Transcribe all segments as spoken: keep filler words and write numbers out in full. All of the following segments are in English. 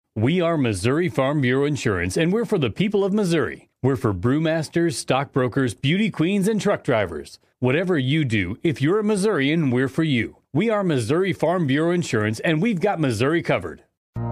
We are Missouri Farm Bureau Insurance, and we're for the people of Missouri. We're for brewmasters, stockbrokers, beauty queens, and truck drivers. Whatever you do, if you're a Missourian, we're for you. We are Missouri Farm Bureau Insurance, and we've got Missouri covered.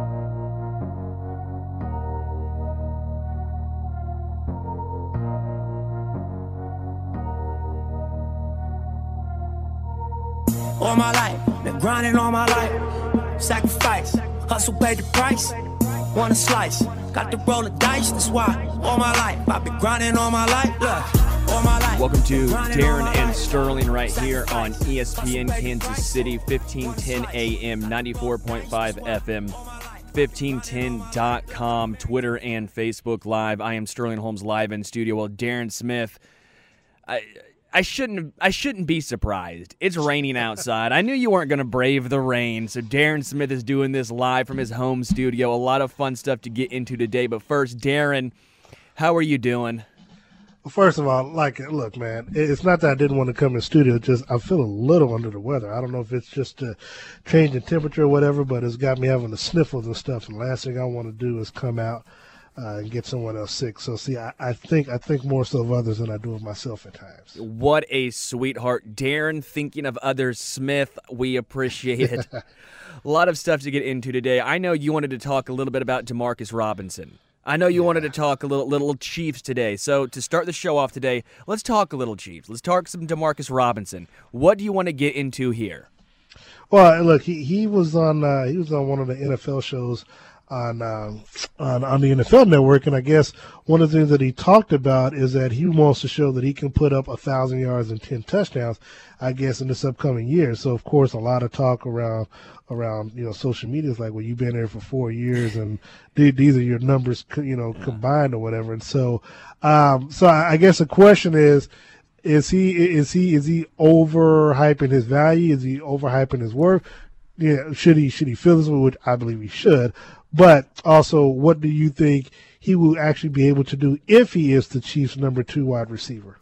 All my life, been grinding all my life. Sacrifice, hustle paid the price. Want a slice, got to roll the dice. That's why all my life, I've been grinding all my life. Look, all my life. Welcome to Darren and Sterling right here on E S P N Kansas City, fifteen ten A M, ninety-four point five F M, fifteen ten dot com, Twitter and Facebook Live. I am Sterling Holmes live in studio. Well, Darren Smith, I... I shouldn't I shouldn't be surprised. It's raining outside. I knew you weren't going to brave the rain, so Darren Smith is doing this live from his home studio. A lot of fun stuff to get into today. But first, Darren, how are you doing? Well, first of all, like, look, man, it's not that I didn't want to come in the studio. It's just I feel a little under the weather. I don't know if it's just a change in temperature or whatever, but it's got me having the sniffles and stuff. And the last thing I want to do is come out Uh, and get someone else sick. So, see, I, I think I think more so of others than I do of myself at times. What a sweetheart. Darren, thinking of others. Smith, we appreciate it. A lot of stuff to get into today. I know you wanted to talk a little bit about Demarcus Robinson. I know you yeah. wanted to talk a little, little Chiefs today. So, to start the show off today, let's talk a little Chiefs. Let's talk some Demarcus Robinson. What do you want to get into here? Well, look, he, he was on uh, he was on one of the N F L shows on, um, on on the N F L Network, and I guess one of the things that he talked about is that he wants to show that he can put up a thousand yards and ten touchdowns, I guess, in this upcoming year. So, of course, a lot of talk around around you know social media is like, well, you've been there for four years, and these are your numbers, you know, combined or whatever. And so, um, so I guess the question is. Is he is he is he overhyping his value? Is he overhyping his worth? Yeah, should he should he feel this way? Which I believe he should. But also, what do you think he will actually be able to do if he is the Chiefs' number two wide receiver?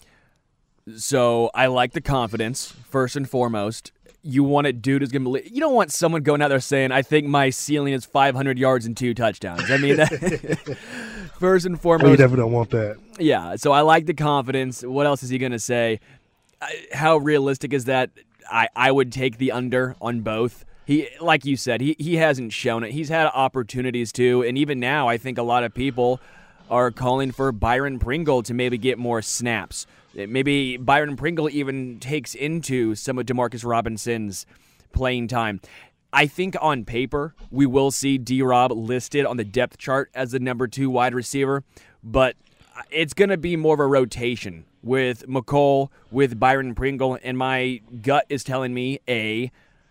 So I like the confidence first and foremost. You want a dude who's gonna. You don't want someone going out there saying, "I think my ceiling is five hundred yards and two touchdowns." I mean, that, first and foremost, we definitely don't want that. Yeah. So I like the confidence. What else is he gonna say? How realistic is that? I I would take the under on both. He, like you said, he he hasn't shown it. He's had opportunities to, and even now, I think a lot of people are calling for Byron Pringle to maybe get more snaps. Maybe Byron Pringle even takes into some of Demarcus Robinson's playing time. I think on paper, we will see D-Rob listed on the depth chart as the number two wide receiver, but it's going to be more of a rotation with McColl, with Byron Pringle, and my gut is telling me a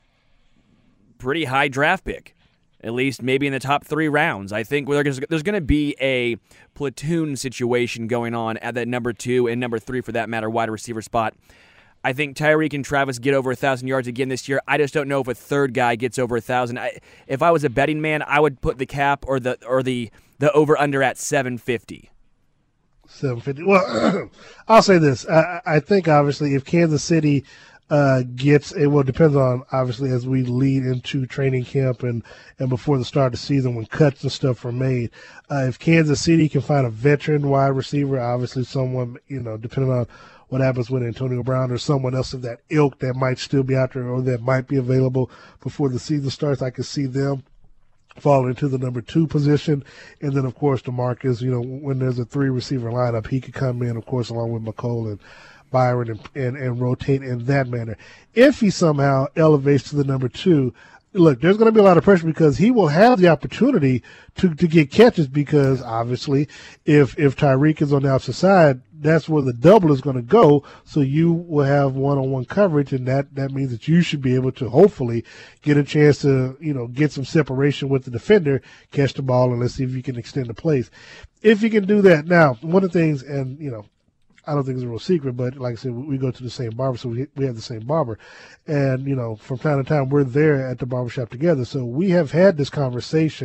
pretty high draft pick. At least maybe in the top three rounds. I think there's, there's going to be a platoon situation going on at that number two and number three, for that matter, wide receiver spot. I think Tyreek and Travis get over one thousand yards again this year. I just don't know if a third guy gets over one thousand. I, if I was a betting man, I would put the cap or the or the, the over-under at seven fifty. seven fifty. Well, I'll say this. I, I think, obviously, if Kansas City – Uh, gets it well depends on obviously as we lead into training camp and, and before the start of the season when cuts and stuff are made. Uh, if Kansas City can find a veteran wide receiver, obviously someone, you know, depending on what happens with Antonio Brown or someone else of that ilk that might still be out there or that might be available before the season starts, I could see them fall into the number two position. And then, of course, DeMarcus, you know, when there's a three receiver lineup, he could come in, of course, along with McColl and Byron and, and, and rotate in that manner. If he somehow elevates to the number two, look, there's going to be a lot of pressure because he will have the opportunity to, to get catches because, obviously, if if Tyreek is on the outside side, that's where the double is going to go. So you will have one-on-one coverage, and that, that means that you should be able to hopefully get a chance to, you know, get some separation with the defender, catch the ball, and let's see if you can extend the plays. If you can do that. Now, one of the things, and, you know, I don't think it's a real secret, but like I said, we go to the same barber, so we we have the same barber. And, you know, from time to time, we're there at the barbershop together. So we have had this conversation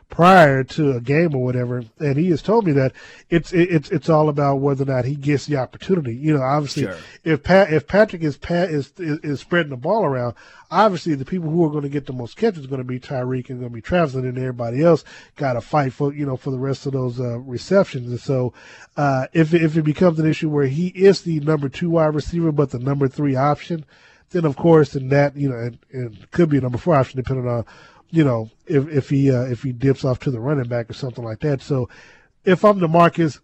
prior to a game or whatever, and he has told me that it's it's it's all about whether or not he gets the opportunity. You know, obviously, Sure. if Pat, if Patrick is Pat is, is is spreading the ball around, obviously the people who are going to get the most catches are going to be Tyreek and going to be Travis, and then everybody else got to fight for you know for the rest of those uh, receptions. And so, uh, if if it becomes an issue where he is the number two wide receiver but the number three option, then of course, then that you know, and, and could be a number four option depending on. You know, if if he uh, if he dips off to the running back or something like that. So, if I'm DeMarcus,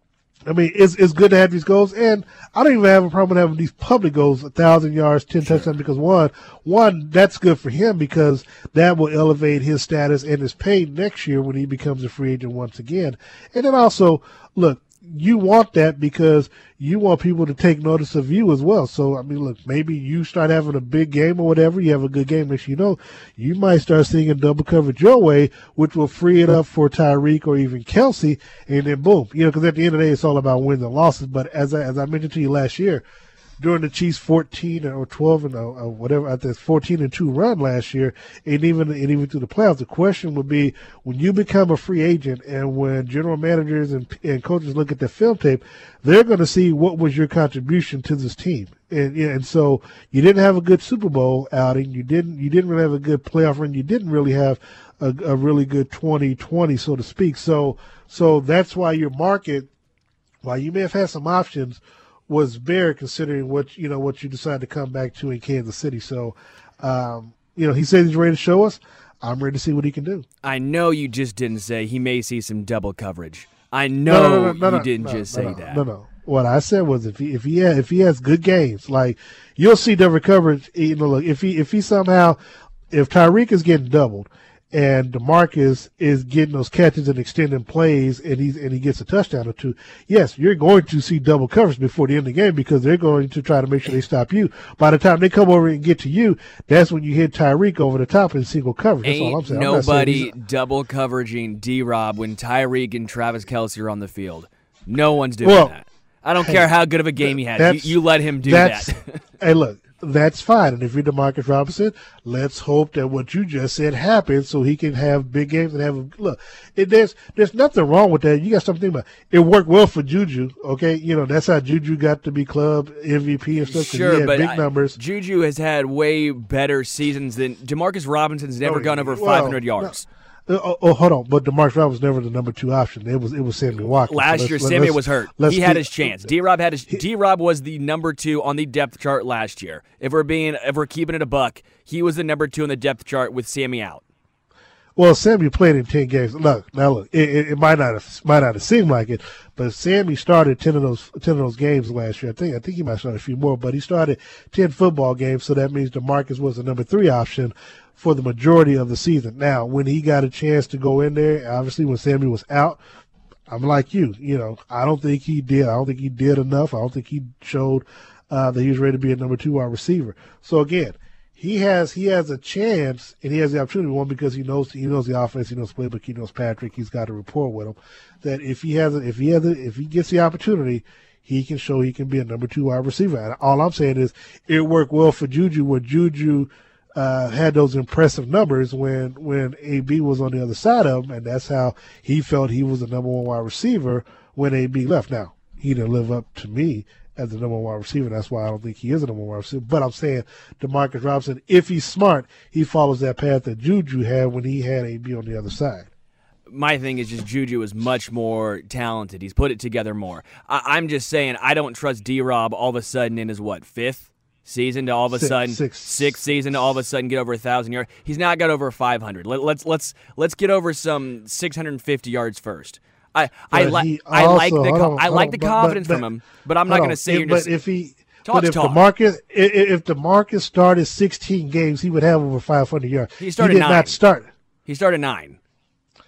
I mean, it's it's good to have these goals, and I don't even have a problem with having these public goals, a thousand yards, ten Sure. touchdowns. Because one, one that's good for him because that will elevate his status and his pay next year when he becomes a free agent once again. And then also, look. You want that because you want people to take notice of you as well. So, I mean, look, maybe you start having a big game or whatever. You have a good game. Next, you know, you might start seeing a double coverage your way, which will free it up for Tyreek or even Kelsey. And then, boom, you know, because at the end of the day, it's all about wins and losses. But as I, as I mentioned to you last year, during the Chiefs' fourteen or twelve and or whatever, I think fourteen and two run last year, and even and even through the playoffs, the question would be when you become a free agent and when general managers and, and coaches look at the film tape, they're going to see what was your contribution to this team. And yeah, and so you didn't have a good Super Bowl outing. You didn't you didn't really have a good playoff run. You didn't really have a, a really good twenty twenty, so to speak. So so that's why your market, while you may have had some options, was bare considering what you know what you decided to come back to in Kansas City. So, um, you know, he says he's ready to show us. I'm ready to see what he can do. I know you just didn't say he may see some double coverage. I know no, no, no, no, you no, didn't no, just no, say no, that. No, no. What I said was if he if he has, if he has good games, like you'll see double coverage. You know, look if he if he somehow if Tyreek is getting doubled and DeMarcus is getting those catches and extending plays, and he's and he gets a touchdown or two, yes, you're going to see double coverage before the end of the game because they're going to try to make sure they stop you. By the time they come over and get to you, that's when you hit Tyreek over the top in single coverage. That's Ain't all I'm saying. I'm not saying nobody he's- double coveraging D-Rob when Tyreek and Travis Kelce are on the field. No one's doing Well, that. I don't hey, care how good of a game he has. that's- You, you let him do that's, that. Hey, look, that's fine. And if you're DeMarcus Robinson, let's hope that what you just said happens so he can have big games and have a look. It, there's there's nothing wrong with that. You got something to think about. It worked well for Juju. Okay, you know that's how Juju got to be club M V P and stuff. 'cause he Sure, had but big I- numbers. Juju has had way better seasons than Demarcus Robinson's never Oh, gone over well, five hundred yards. Uh, Oh, oh, hold on, but DeMarcus Robinson was never the number two option. It was it was Sammy Watkins. Last So year, let's- Sammy let's- was hurt. let's He had keep- his chance. D-Rob had his. D-Rob was the number two on the depth chart last year. If we're being, if we're keeping it a buck, he was the number two on the depth chart with Sammy out. Well, Sammy played in ten games. Look, now look, it, it, it might not have might not have seemed like it, but Sammy started ten of those ten of those games last year. I think I think he might start a few more, but he started ten football games, so that means DeMarcus was the number three option for the majority of the season. Now, when he got a chance to go in there, obviously when Sammy was out, I'm like you, you know, I don't think he did. I don't think he did enough. I don't think he showed uh, that he was ready to be a number two wide receiver. So again, he has he has a chance and he has the opportunity. One, because he knows he knows the offense, he knows playbook, he knows Patrick. He's got a rapport with him. That if he has a, if he has a, if he gets the opportunity, he can show he can be a number two wide receiver. And all I'm saying is it worked well for Juju when Juju uh, had those impressive numbers when when A B was on the other side of him, and that's how he felt he was the number one wide receiver when A B left. Now he didn't live up to me as the number one wide receiver. That's why I don't think he is a number one wide receiver. But I'm saying DeMarcus Robinson, if he's smart, he follows that path that Juju had when he had A B on the other side. My thing is just Juju is much more talented. He's put it together more. I- I'm just saying I don't trust D-Rob all of a sudden in his, what, fifth season to all of a Six, sudden, six. sixth season to all of a sudden get over one thousand yards. He's not got over five hundred. Let, let's let's let's get over some six hundred fifty yards first. I I, But li- he I like also- the hold co- on, I hold like on, the but- confidence but- from him, but I'm not Hold going on. to say If- you're but just if he Talk's but if talk. DeMarcus if, if DeMarcus started sixteen games, he would have over five hundred yards. He started did nine. not start. he started nine.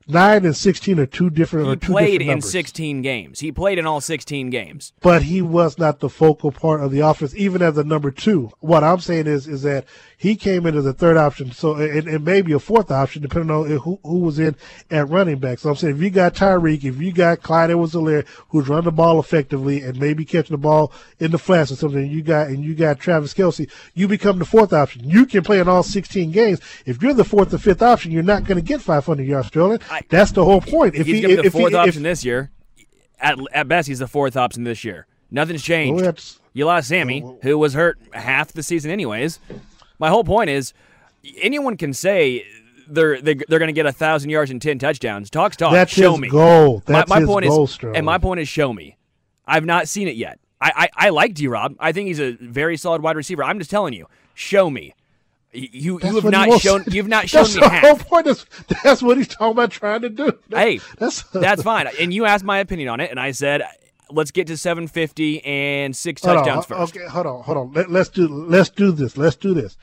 nine and sixteen are two different. He or two played different in numbers. sixteen games. He played in all sixteen games. But he was not the focal part of the offense, even as a number two. What I'm saying is, is that he came in as a third option, so it, it may be a fourth option depending on who, who was in at running back. So I'm saying if you got Tyreek, if you got Clyde Edwards-Helaire, who's running the ball effectively and maybe catching the ball in the flats or something, and you got and you got Travis Kelce, you become the fourth option. You can play in all sixteen games. If you're the fourth or fifth option, you're not going to get five hundred yards, Sterling. I, That's the whole point. If he's he, going to be the if fourth he, option if, this year. At, at best, he's the fourth option this year. Nothing's changed. Well, you lost Sammy, well, who was hurt half the season anyways. My whole point is, anyone can say they're they're, they're going to get a thousand yards and ten touchdowns. Talk's talk. That's show his me. goal. That's my, my his point goal, is, Sterling. and my point is, show me. I've not seen it yet. I I, I like D-Rob. I think he's a very solid wide receiver. I'm just telling you, show me. You That's you have what he not wants. shown you've not shown That's me the half. whole point. Is, that's what he's talking about trying to do. That, Hey, that's that's fine. And you asked my opinion on it, and I said, let's get to seven fifty and six hold touchdowns on, first. Okay, hold on, hold on. Let, let's do let's do this. Let's do this.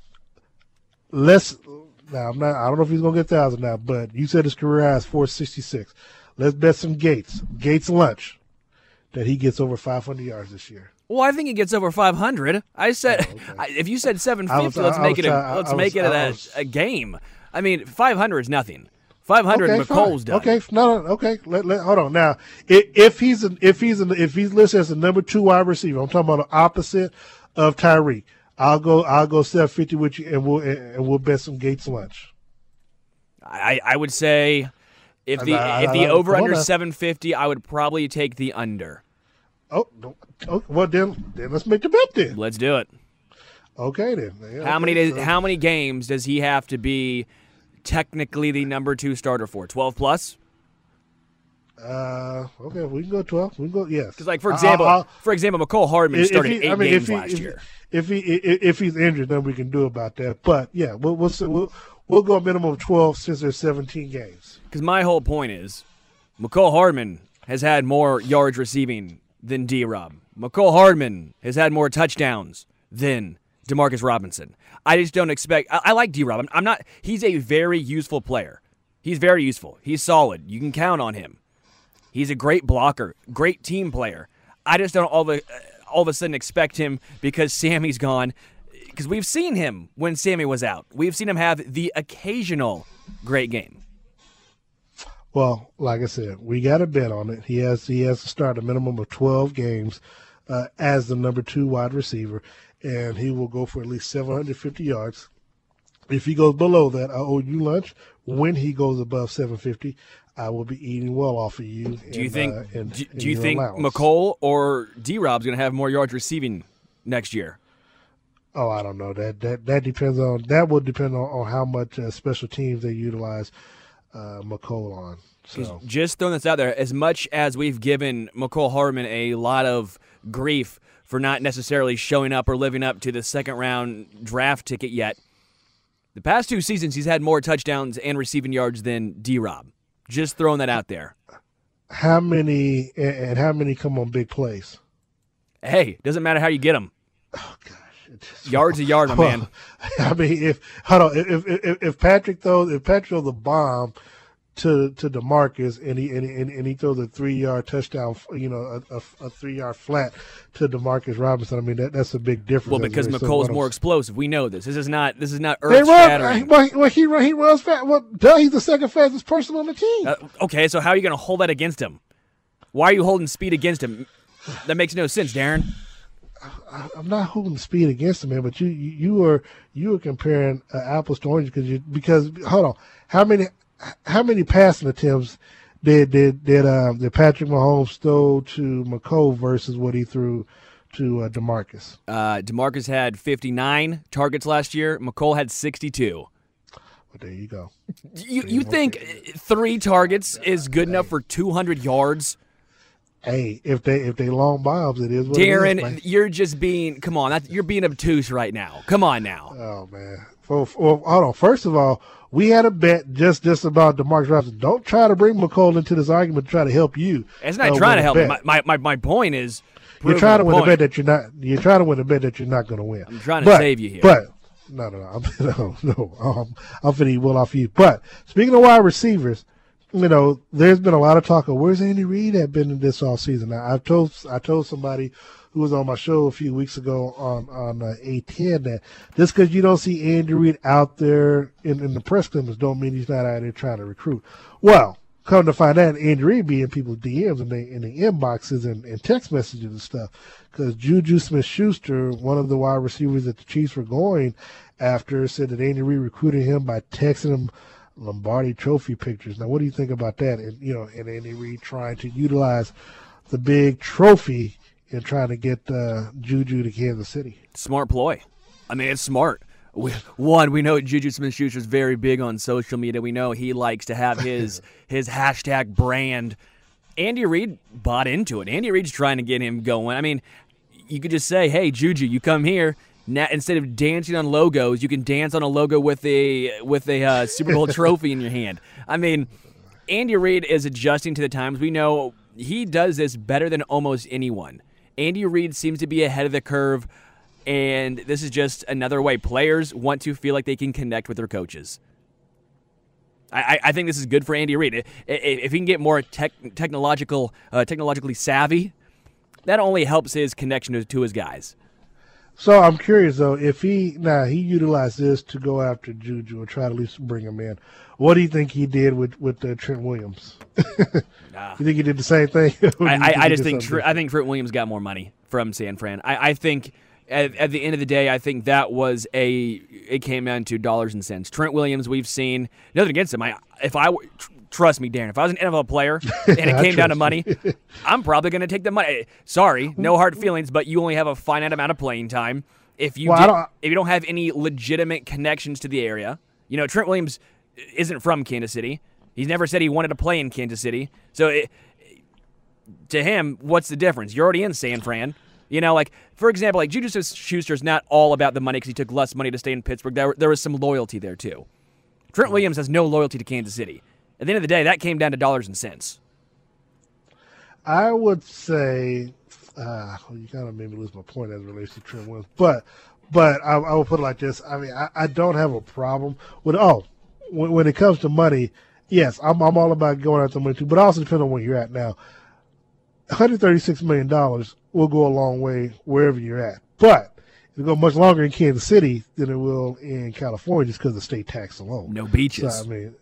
Let's now. I'm not. I don't know if he's gonna get thousand now, but you said his career high is four sixty six. Let's bet some Gates. Gates lunch that he gets over five hundred yards this year. Well, I think he gets over five hundred. I said, Oh, okay. I, if you said seven I fifty, was- let's I make was it a try- let's I make was- it I a, was- a game. I mean, five hundred is nothing. five hundred, Okay, McColl's fine. done. Okay, no, no, okay. Let, let, hold on. Now, if, if he's an, if he's an, if he's listed as the number two wide receiver, I'm talking about the opposite of Tyreek. I'll go. I'll go seven fifty with you, and we'll and we'll bet some Gates lunch. I, I would say if the I- I- if the I- over hold under on. seven fifty, I would probably take the under. Oh, no, oh, well then, then let's make the bet then. Let's do it. Okay then. Yeah, How many okay, days? so- How many games does he have to be technically the number two starter for? Twelve plus. Uh, okay, we can go twelve. We can go. Yes. Because, like for I- example, I'll- for example, McCole Hardman if started he- eight I mean, games if he, last if, year. If he if, if he's injured, then we can do about that. But yeah, we'll we'll we'll, we'll go a minimum of twelve since there's seventeen games. Because my whole point is, McCole Hardman has had more yards receiving than D-Rob. McCole Hardman has had more touchdowns than Demarcus Robinson. I just don't expect. I, I like D-Rob. I'm, I'm not. He's a very useful player. He's very useful. He's solid. You can count on him. He's a great blocker, great team player. I just don't all of a, all of a sudden expect him because Sammy's gone. Because we've seen him when Sammy was out. We've seen him have the occasional great game. Well, like I said, we got a bet on it. He has he has to start a minimum of twelve games uh, as the number two wide receiver, and he will go for at least seven hundred fifty yards. If he goes below that, I owe you lunch. When he goes above seven fifty, I will be eating well off of you. Do you and, think? Uh, and, do, and do you your think allowance. McCole or D-Rob's going to have more yards receiving next year? Oh, I don't know. That that that depends on that will depend on, on how much uh, special teams they utilize uh, McCole on. So Just throwing this out there, as much as we've given McCole Hardman a lot of grief for not necessarily showing up or living up to the second round draft ticket yet, the past two seasons he's had more touchdowns and receiving yards than D-Rob. Just throwing that out there. how many and, and how many come on big plays? Hey, doesn't matter how you get them. Oh gosh. It just- Yard's a yard, my man. I mean, if hold on, if if, if Patrick throws if Patrick throws the bomb to to DeMarcus and he and, and, and he throws a three yard touchdown, you know, a, a, a three yard flat to DeMarcus Robinson, I mean that that's a big difference. Well, because That's McCole's what more I'm- explosive. We know this. This is not. This is not They earth run. shattering. Well, he, well, he run- he runs fast. Well, duh, he's the second fastest person on the team. Uh, okay, so how are you going to hold that against him? Why are you holding speed against him? That makes no sense, Darren. I'm not holding speed against him, man. But you you, you are you are comparing uh, apples to oranges because you because hold on, how many how many passing attempts did did did um did Patrick Mahomes throw to McCole versus what he threw to uh, DeMarcus? Uh, DeMarcus had fifty-nine targets last year. McCole had sixty-two. Well, there you go. You you think three targets is good enough for two hundred yards? Hey, if they if they long bombs, it is what it is, Darren, man. you're just being come on. That, you're being obtuse right now. Come on now. Oh man. Well, well, hold on. First of all, we had a bet just just about DeMarcus Robinson. Don't try to bring McCole into this argument to try to help you. It's not uh, trying win to a help. bet. My, my my my point is You're proving trying to the win point. a bet that you're not. You're trying to win a bet that you're not going to win. I'm trying to but, save you here. But no, no, no, I'm, no, no. Um, I'm finna eat well off you. But speaking of wide receivers, you know, there's been a lot of talk of where's Andy Reid at been in this all season. Now, I've told I told somebody who was on my show a few weeks ago on on uh, A ten that just because you don't see Andy Reid out there in, in the press clippings don't mean he's not out there trying to recruit. Well, come to find out, Andy Reid be in people's D Ms and they in the inboxes and, and text messages and stuff, because Juju Smith-Schuster, one of the wide receivers that the Chiefs were going after, said that Andy Reid recruited him by texting him Lombardi Trophy pictures. Now, what do you think about that? And you know, and Andy Reid trying to utilize the big trophy in trying to get uh, Juju to Kansas City. Smart ploy. I mean, it's smart. We, one, we know Juju Smith-Schuster is very big on social media. We know he likes to have his his hashtag brand. Andy Reid bought into it. Andy Reid's trying to get him going. I mean, you could just say, "Hey, Juju, you come here." Now, instead of dancing on logos, you can dance on a logo with a with a uh, Super Bowl trophy in your hand. I mean, Andy Reid is adjusting to the times. We know he does this better than almost anyone. Andy Reid seems to be ahead of the curve, and this is just another way players want to feel like they can connect with their coaches. I, I think this is good for Andy Reid. If he can get more tech, technological, uh, technologically savvy, that only helps his connection to, to his guys. So I'm curious though, if he now he utilized this to go after Juju and try to at least bring him in, what do you think he did with with uh, Trent Williams? Nah. You think he did the same thing? I, I, I just think Tr- I think Trent Williams got more money from San Fran. I, I think at, at the end of the day, I think that was a it came down to dollars and cents. Trent Williams, we've seen nothing against him. I if I trust me, Darren, if I was an N F L player and it came down to money, I'm probably going to take the money. Sorry, no hard feelings, but you only have a finite amount of playing time. If you well, did, if you don't have any legitimate connections to the area, you know, Trent Williams isn't from Kansas City. He's never said he wanted to play in Kansas City. So it, to him, what's the difference? You're already in San Fran. You know, like, for example, like Juju Schuster's not all about the money because he took less money to stay in Pittsburgh. There, there was some loyalty there, too. Trent Williams has no loyalty to Kansas City. At the end of the day, that came down to dollars and cents. I would say, uh, well, you kind of made me lose my point as it relates to Trent Williams. But, but I, I will put it like this. I mean, I, I don't have a problem with, oh, when, when it comes to money, yes, I'm, I'm all about going after money too, but also depends on where you're at now. one hundred thirty-six million dollars will go a long way wherever you're at. But it'll go much longer in Kansas City than it will in California just because of the state tax alone. No beaches. So, I mean,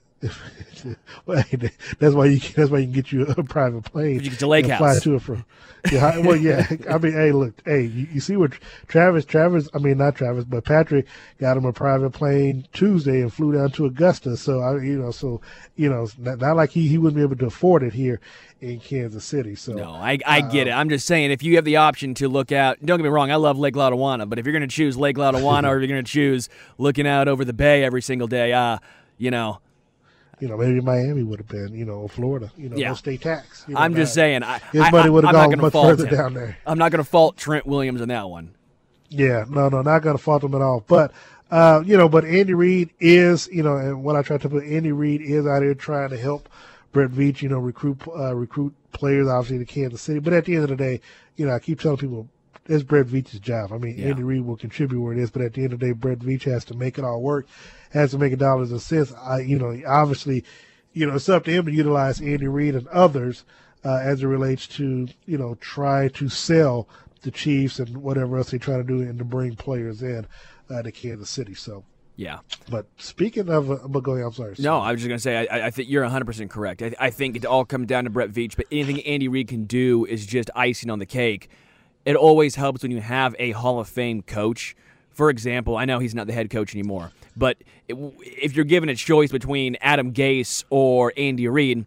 well, that's why you that's why you can get you a private plane. You get to Lake and House. fly to it from. Yeah, well, yeah. I mean, hey, look, hey, you, you see what Travis, Travis, I mean, not Travis, but Patrick got him a private plane Tuesday and flew down to Augusta. So I, you know, so you know, not, not like he he wouldn't be able to afford it here in Kansas City. So no, I I get uh, it. I'm just saying, if you have the option to look out, don't get me wrong, I love Lake Lotawana, but if you're going to choose Lake Lotawana or if you're going to choose looking out over the bay every single day, uh, you know. You know, maybe Miami would have been, you know, Florida, you know, yeah. no state tax. You know, I'm just not, saying, I, his I, money would have gone much further him. down there. I'm not going to fault Trent Williams on that one. Yeah, no, no, not going to fault him at all. But, uh, you know, but Andy Reid is, you know, and what I try to put, Andy Reid is out here trying to help Brett Veach, you know, recruit uh, recruit players, obviously, to Kansas City. But at the end of the day, you know, I keep telling people, it's Brett Veach's job. I mean, yeah. Andy Reid will contribute where it is, but at the end of the day, Brett Veach has to make it all work, has to make it dollars and cents. I, you know, obviously, you know, it's up to him to utilize Andy Reid and others uh, as it relates to, you know, try to sell the Chiefs and whatever else they try to do and to bring players in uh, to Kansas City. So, yeah. But speaking of, uh, but going, I'm sorry. No, I was just going to say, I, I think you're one hundred percent correct. I, I think it all comes down to Brett Veach, but anything Andy Reid can do is just icing on the cake. It always helps when you have a Hall of Fame coach. For example, I know he's not the head coach anymore, but if you're given a choice between Adam Gase or Andy Reid,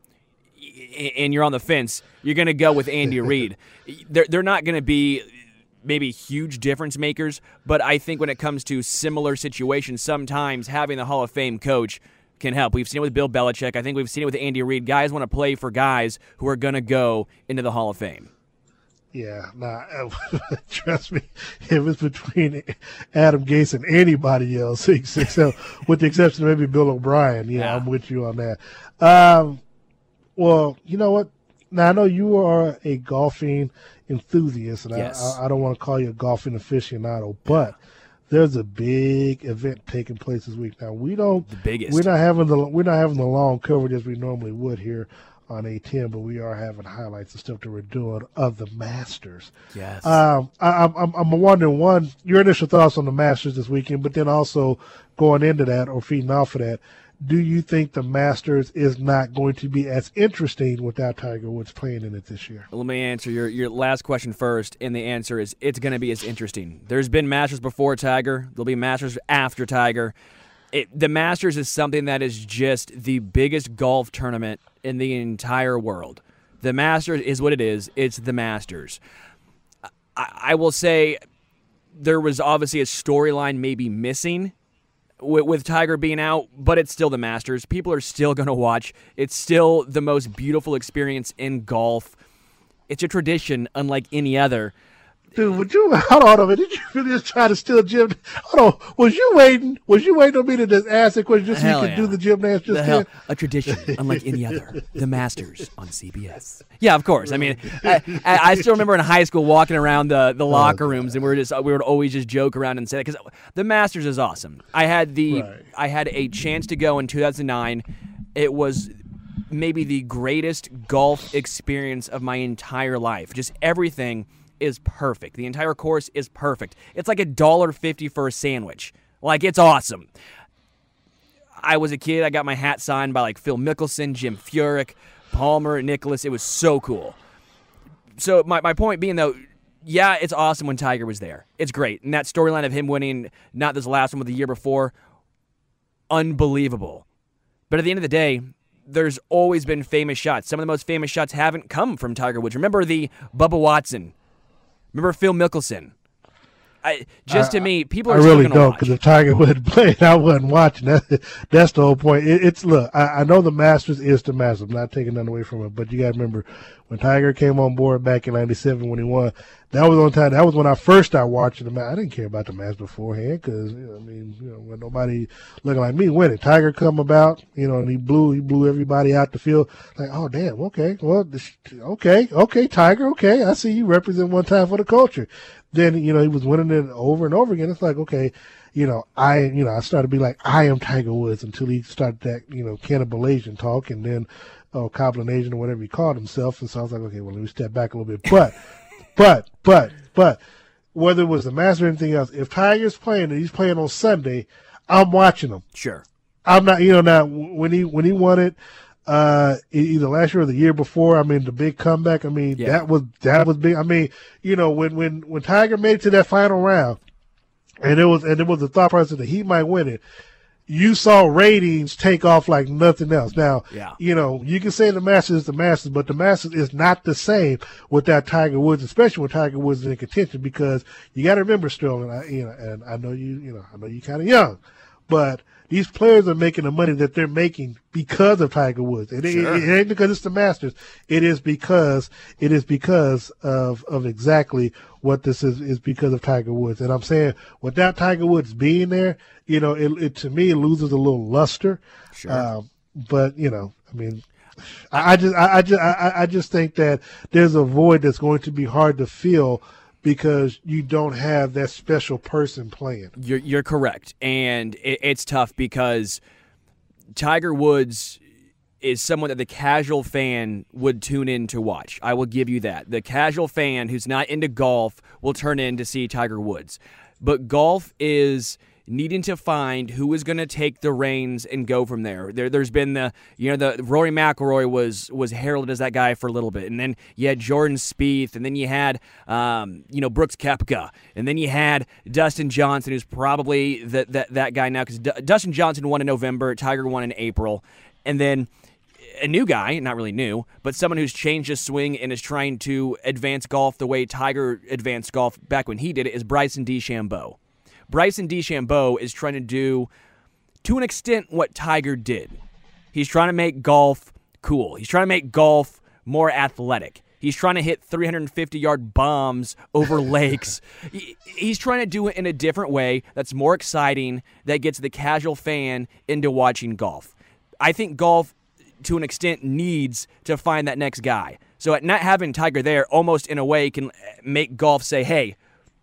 and you're on the fence, you're going to go with Andy Reid. They're, they're not going to be maybe huge difference makers, but I think when it comes to similar situations, sometimes having the Hall of Fame coach can help. We've seen it with Bill Belichick. I think we've seen it with Andy Reid. Guys want to play for guys who are going to go into the Hall of Fame. Yeah, nah, trust me, if it's between Adam Gase and anybody else, except, with the exception of maybe Bill O'Brien, yeah, yeah. I'm with you on that. Um, well, you know what? Now, I know you are a golfing enthusiast, and yes. I, I don't want to call you a golfing aficionado, but there's a big event taking place this week. Now we don't, the biggest. We're not having the we're not having the long coverage as we normally would here on A ten, but we are having highlights and stuff that we're doing of the Masters. Yes. Um, I, I'm I'm wondering, one, your initial thoughts on the Masters this weekend, but then also going into that or feeding off of that, do you think the Masters is not going to be as interesting without Tiger Woods playing in it this year? Let me answer your, your last question first, and the answer is it's going to be as interesting. There's been Masters before Tiger. There'll be Masters after Tiger. It, the Masters is something that is just the biggest golf tournament in the entire world. The Masters is what it is. It's the Masters. I, I will say there was obviously a storyline maybe missing with, with Tiger being out, but it's still the Masters. People are still going to watch. It's still the most beautiful experience in golf. It's a tradition unlike any other. Dude, would you hold on a minute? Did you really just try to steal Jim? Hold on. Was you waiting? Was you waiting on me to just ask the question just so you could yeah. do the gymnastics just the hell, then? A tradition unlike any other. The Masters on C B S. Yeah, of course. I mean, I, I still remember in high school walking around the, the locker rooms, and we were just we would always just joke around and say that because the Masters is awesome. I had the Right. I had a chance to go in two thousand nine. It was maybe the greatest golf experience of my entire life. Just everything is perfect. The entire course is perfect. It's like a dollar fifty for a sandwich. Like, it's awesome. I was a kid. I got my hat signed by like Phil Mickelson, Jim Furyk, Palmer, Nicklaus. It was so cool. So my, my point being, though, yeah, it's awesome when Tiger was there. It's great. And that storyline of him winning, not this last one, but the year before, unbelievable. But at the end of the day, there's always been famous shots. Some of the most famous shots haven't come from Tiger Woods. Remember the Bubba Watson. Remember Phil Mickelson. I, just to me, people are I still really going to don't, watch. because if Tiger wouldn't play, I wasn't watching. That, that's the whole point. It, it's look, I, I know the Masters is the Masters. I'm not taking nothing away from it, but you got to remember when Tiger came on board back in ninety-seven when he won. That was on time. That was when I first started watching the Masters. I didn't care about the Masters beforehand because you know, I mean, you know, when nobody looking like me winning. Tiger come about, you know, and he blew, he blew everybody out the field. Like, oh damn, okay, well, this, okay, okay, Tiger, okay, I see you represent one time for the culture. Then, you know, he was winning it over and over again. It's like, okay, you know, I, you know, I started to be like, I am Tiger Woods until he started that, you know, cannibal Asian talk and then, oh, Coblin Asian or whatever he called himself. And so I was like, okay, well, let me step back a little bit. But, but, but, but, whether it was the Masters or anything else, if Tiger's playing and he's playing on Sunday, I'm watching him. Sure. I'm not, you know, now when he, when he won it, uh either last year or the year before, I mean the big comeback, I mean Yeah. that was that was big. I mean, you know, when when when Tiger made it to that final round and it was and it was the thought process that he might win it, you saw ratings take off like nothing else. Now, Yeah. you know, you can say the Masters is the Masters, but the Masters is not the same without Tiger Woods, especially when Tiger Woods is in contention, because you got to remember, Sterling, I, you know, and I know you, you know, I know you're kind of young, but these players are making the money that they're making because of Tiger Woods. It, Sure. it, it ain't because it's the Masters. It is because it is because of of exactly what this is is because of Tiger Woods. And I'm saying without Tiger Woods being there, you know, it, it to me it loses a little luster. Sure. Um, but you know, I mean, I, I just I, I just I, I just think that there's a void that's going to be hard to fill, because you don't have that special person playing. You're you're correct, and it, it's tough because Tiger Woods is someone that the casual fan would tune in to watch. I will give you that. The casual fan who's not into golf will turn in to see Tiger Woods, but golf is needing to find who is going to take the reins and go from there. There. There's been the, you know, the Rory McIlroy was was heralded as that guy for a little bit, and then you had Jordan Spieth, and then you had, um, you know, Brooks Koepka, and then you had Dustin Johnson, who's probably that that that guy now, because D- Dustin Johnson won in November, Tiger won in April, and then a new guy, not really new, but someone who's changed his swing and is trying to advance golf the way Tiger advanced golf back when he did it is Bryson DeChambeau. Bryson DeChambeau is trying to do, to an extent, what Tiger did. He's trying to make golf cool. He's trying to make golf more athletic. He's trying to hit three hundred fifty-yard bombs over lakes. He, he's trying to do it in a different way that's more exciting, that gets the casual fan into watching golf. I think golf, to an extent, needs to find that next guy. So not having Tiger there almost in a way can make golf say, hey,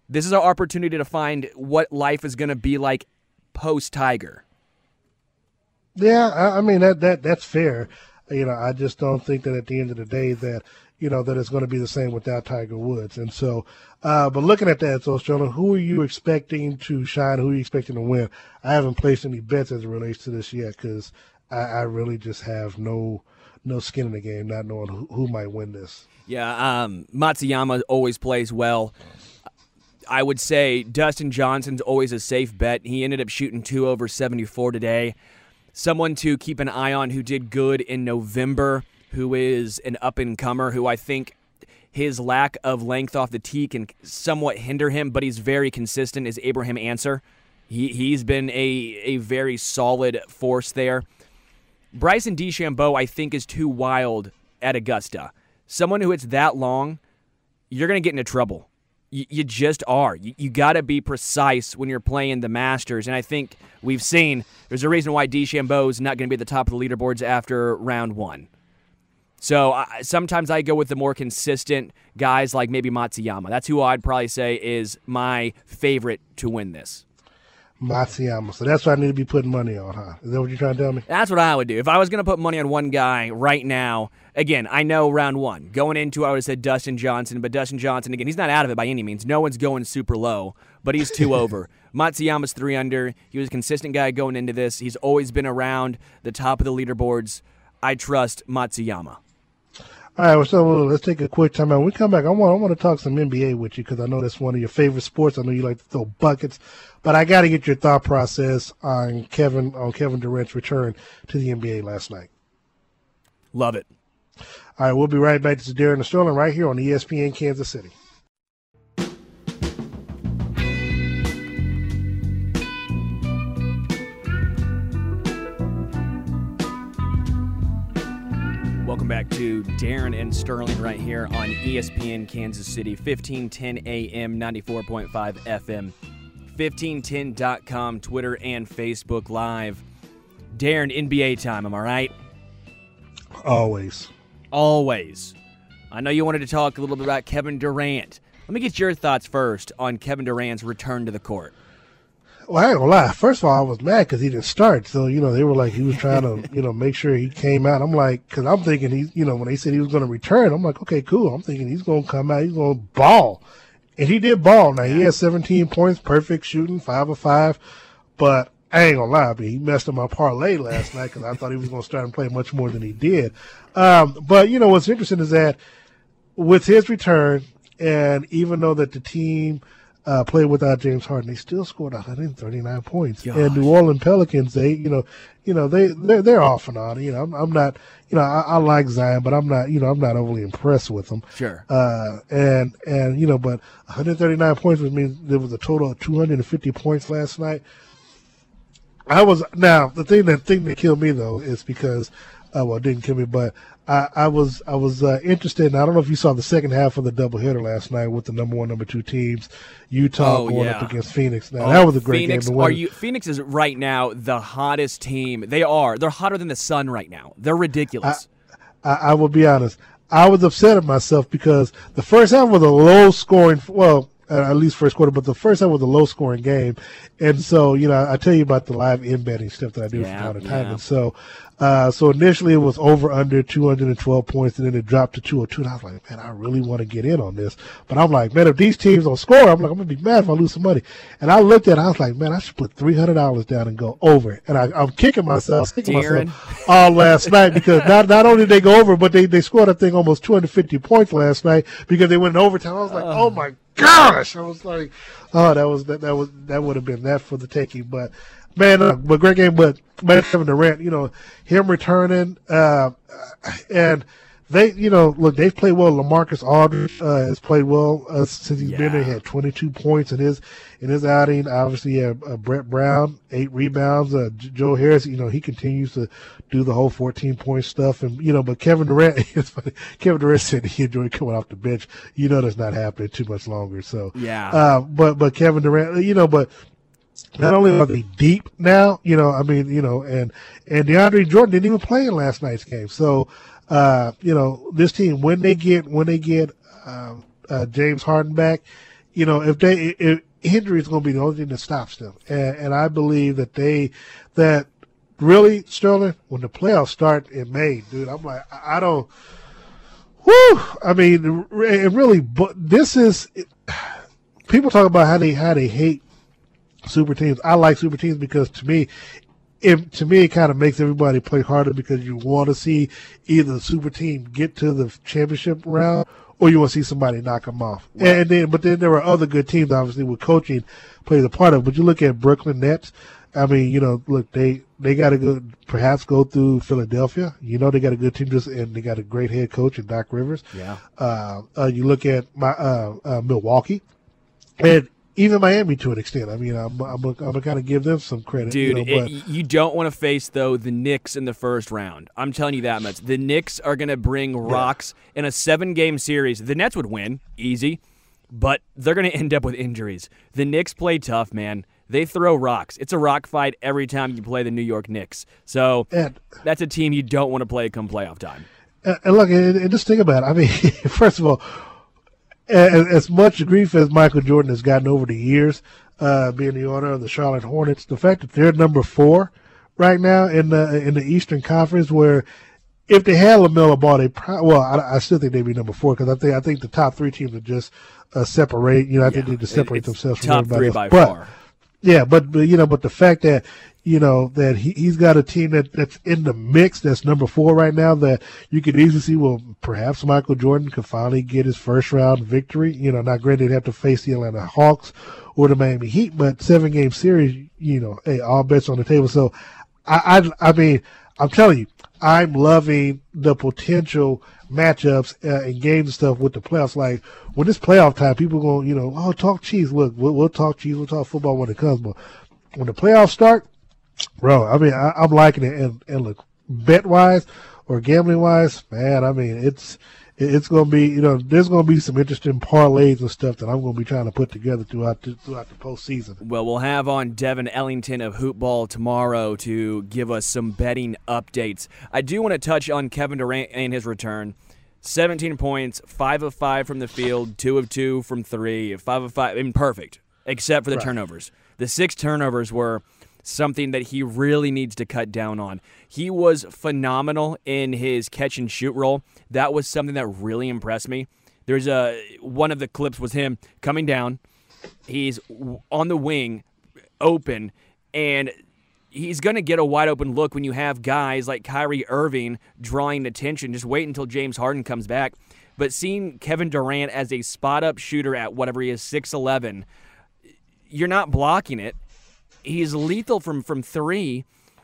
This is our opportunity to find what life is going to be like post-Tiger. Yeah, I, I mean, that, that that's fair. You know, I just don't think that at the end of the day that, you know, that it's going to be the same without Tiger Woods. And so, uh, but looking at that, so Sterling, who are you expecting to shine? Who are you expecting to win? I haven't placed any bets as it relates to this yet because I, I really just have no no skin in the game, not knowing who, who might win this. Yeah, um, Matsuyama always plays well. I would say Dustin Johnson's always a safe bet. He ended up shooting two over seventy-four today. Someone to keep an eye on who did good in November, who is an up-and-comer, who I think his lack of length off the tee can somewhat hinder him, but he's very consistent, is Abraham Answer. He, he's been a, a very solid force there. Bryson DeChambeau, I think, is too wild at Augusta. Someone who hits that long, you're going to get into trouble. You, you just are. You, you got to be precise when you're playing the Masters, and I think we've seen there's a reason why DeChambeau is not going to be at the top of the leaderboards after round one. So I, sometimes I go with the more consistent guys like maybe Matsuyama. That's who I'd probably say is my favorite to win this. Matsuyama. So that's what I need to be putting money on, huh? Is that what you're trying to tell me? That's what I would do. If I was going to put money on one guy right now, again, I know round one. Going into, I would have said Dustin Johnson, but Dustin Johnson, again, he's not out of it by any means. No one's going super low, but he's two over. Matsuyama's three under. He was a consistent guy going into this. He's always been around the top of the leaderboards. I trust Matsuyama. All right, well, so let's take a quick time out. When we come back, I want I want to talk some N B A with you because I know that's one of your favorite sports. I know you like to throw buckets, but I got to get your thought process on Kevin on Kevin Durant's return to the N B A last night. Love it. All right, we'll be right back. This is Darren and Sterling right here on E S P N Kansas City. Welcome back to Darren and Sterling right here on E S P N Kansas City, fifteen ten A M, ninety-four point five F M, fifteen ten dot com, Twitter and Facebook Live. Darren, N B A time, am I right? Always. Always. I know you wanted to talk a little bit about Kevin Durant. Let me get your thoughts first on Kevin Durant's return to the court. Well, I ain't gonna lie. First of all, I was mad because he didn't start. So, you know, they were like, he was trying to, you know, make sure he came out. I'm like, because I'm thinking he's, you know, when they said he was going to return, I'm like, okay, cool. I'm thinking he's going to come out, he's going to ball. And he did ball. Now, he had seventeen points, perfect shooting, five of five. But I ain't gonna lie, but he messed up my parlay last night because I thought he was going to start and play much more than he did. Um, but, you know, what's interesting is that with his return, and even though that the team – Uh, played without James Harden, they still scored one hundred thirty-nine points. Gosh. And New Orleans Pelicans, they, you know, you know, they they're, they're off and on. You know, I'm, I'm not, you know, I, I like Zion, but I'm not, you know, I'm not overly impressed with him. Sure. Uh, and and you know, but one hundred thirty-nine points would mean there was a total of two hundred fifty points last night. I was now the thing that thing that killed me though is because, uh, well, it didn't kill me, but I, I was I was uh, interested. And I don't know if you saw the second half of the doubleheader last night with the number one, number two teams, Utah oh, going yeah. up against Phoenix. Now oh, that was a great Phoenix, game to win. Are you, Phoenix is right now the hottest team. They are. They're hotter than the sun right now. They're ridiculous. I, I, I will be honest. I was upset at myself because the first half was a low scoring. Well. Uh, at least first quarter, but the first half was a low-scoring game, and so you know I tell you about the live in-betting stuff that I do yeah, from time to time, yeah. and so uh, so initially it was over under two hundred twelve points, and then it dropped to two oh two, and I was like, man, I really want to get in on this, but I'm like, man, if these teams don't score, I'm like, I'm gonna be mad if I lose some money, and I looked at it, I was like, man, I should put three hundred dollars down and go over, and I, I'm kicking myself, kicking myself all last night because not not only did they go over, but they they scored I think almost two hundred fifty points last night because they went in overtime. I was like, uh. oh my gosh, I was like, oh, that was that that was that would have been that for the taking. But man, uh, but great game. But man, Kevin Durant, you know, him returning, uh, and they, you know, look, they've played well. LaMarcus Aldridge uh, has played well uh, since he's yeah. been there. He had twenty-two points in his in his outing. Obviously, yeah, uh, Brett Brown eight rebounds. Uh, Joe Harris, you know, he continues to do the whole fourteen point stuff, and you know, but Kevin Durant, it's funny. Kevin Durant said he enjoyed coming off the bench. You know, that's not happening too much longer. So yeah, uh, but but Kevin Durant, you know, but. Not only are they deep now, you know, I mean, you know, and and DeAndre Jordan didn't even play in last night's game. So, uh, you know, this team when they get when they get uh, uh, James Harden back, you know, if they if injury is going to be the only thing that stops them, and, and I believe that they that really Sterling when the playoffs start in May, dude, I'm like I, I don't. Whew, I mean, it really. But this is it, people talk about how they how they hate super teams. I like super teams because to me, it, to me, it kind of makes everybody play harder because you want to see either the super team get to the championship round or you want to see somebody knock them off. Right. And then, but then there are other good teams, obviously, with coaching plays a part of it. But you look at Brooklyn Nets. I mean, you know, look, they they got to go perhaps go through Philadelphia. You know, they got a good team, just and they got a great head coach in Doc Rivers. Yeah. Uh, uh, you look at my uh, uh, Milwaukee, and even Miami to an extent. I mean, I'm I'm, I'm gonna kind of give them some credit, dude. You know, but, it, you don't want to face though the Knicks in the first round. I'm telling you that much. The Knicks are gonna bring rocks yeah. in a seven-game series. The Nets would win easy, but they're gonna end up with injuries. The Knicks play tough, man. They throw rocks. It's a rock fight every time you play the New York Knicks. So and, that's a team you don't want to play come playoff time. And, and look, and, and just think about it. I mean, first of all, as, as much grief as Michael Jordan has gotten over the years, uh, being the owner of the Charlotte Hornets, the fact that they're number four right now in the in the Eastern Conference, where if they had LaMelo Ball, they probably, well, I, I still think they'd be number four because I think I think the top three teams are just uh, separate. You know, I yeah, think they need to separate themselves from top everybody three else. by But, far. Yeah, but, but you know, but the fact that you know that he he's got a team that, that's in the mix that's number four right now that you could easily see. Well, perhaps Michael Jordan could finally get his first round victory. You know, not great they'd have to face the Atlanta Hawks or the Miami Heat, but seven game series. You know, hey, all bets on the table. So, I I, I mean, I'm telling you, I'm loving the potential matchups uh, and games and stuff with the playoffs. Like when it's playoff time, people go, you know, oh, talk cheese. Look, we'll, we'll talk cheese. We'll talk football when it comes. But when the playoffs start, bro, I mean, I, I'm liking it. And, and look, bet wise or gambling wise, man, I mean, it's it's going to be, you know, there's going to be some interesting parlays and stuff that I'm going to be trying to put together throughout the, throughout the postseason. Well, we'll have on Devin Ellington of Hoopball tomorrow to give us some betting updates. I do want to touch on Kevin Durant and his return. seventeen points, five of five from the field, two of two from three, five of five, I mean, perfect, except for the right. turnovers. The six turnovers were something that he really needs to cut down on. He was phenomenal in his catch-and-shoot role. That was something that really impressed me. There's a one of the clips was him coming down. He's on the wing, open, and he's going to get a wide-open look when you have guys like Kyrie Irving drawing attention. Just wait until James Harden comes back. But seeing Kevin Durant as a spot-up shooter at whatever he is, six eleven, you're not blocking it. He's lethal from, from three.